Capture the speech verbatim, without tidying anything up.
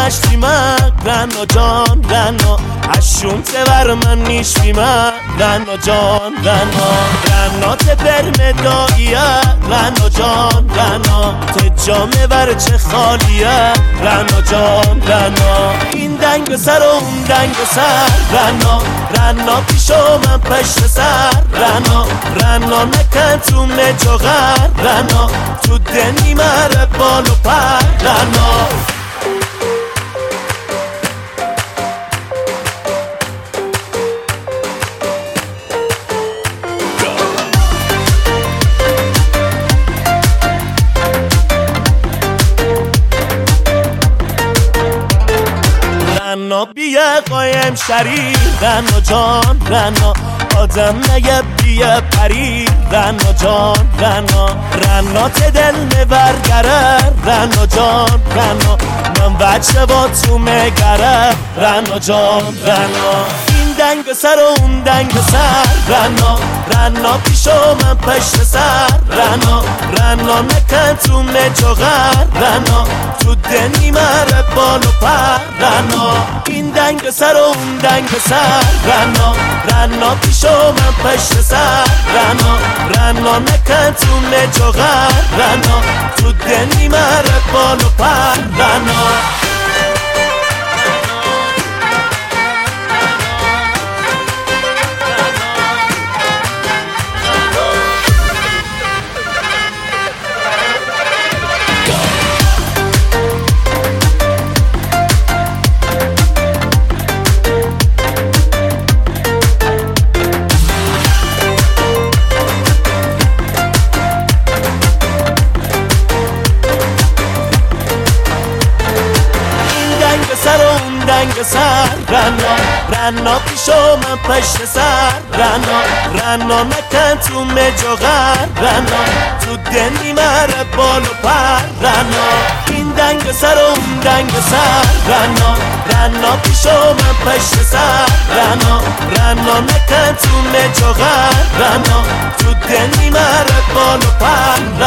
مشتی من رنا جان رنا اشونته بر من نیش بی من رنا جان رنا رنا ته برم داییه رنا جان رنا ته جامه بر چه خالیه رنا جان رنا این دنگ سر و اون دنگ سر رنا رنا پیشو من پشت سر رنا رنا نکن تو مجاغر رنا تو دنی مره بال و پر رنا رنا بیه قایم شریر رنا جان رنا آدم نگه بیه پریر رنا جان رنا رنا ته دل مبرگره رنا جان رنا من بچه با تو مگره رنا جان رنا این دنگ سر و اون دنگ سر رنا رنا پیشو من پشت سر رنا رنا نکن تو مجاغر رنا تو دنی مره بال و پر رنا این دنگ سر و اون دنگ سر رنا رنا پیشو من پشت سر رنا رنا نکن تو مجاغر رنا تو دنی مره بال و پر رنا سر و اون دنگ سر رنا رنا پیشو من پشت سر رنا رنا نکن تو مجاغر رنا تو دنی مره بال و پر رنا این دنگ سر و اون دنگ سر رنا رنا پیشو من پشت سر رنا رنا نکن تو مجاغر رنا تو دنی مره بال و پر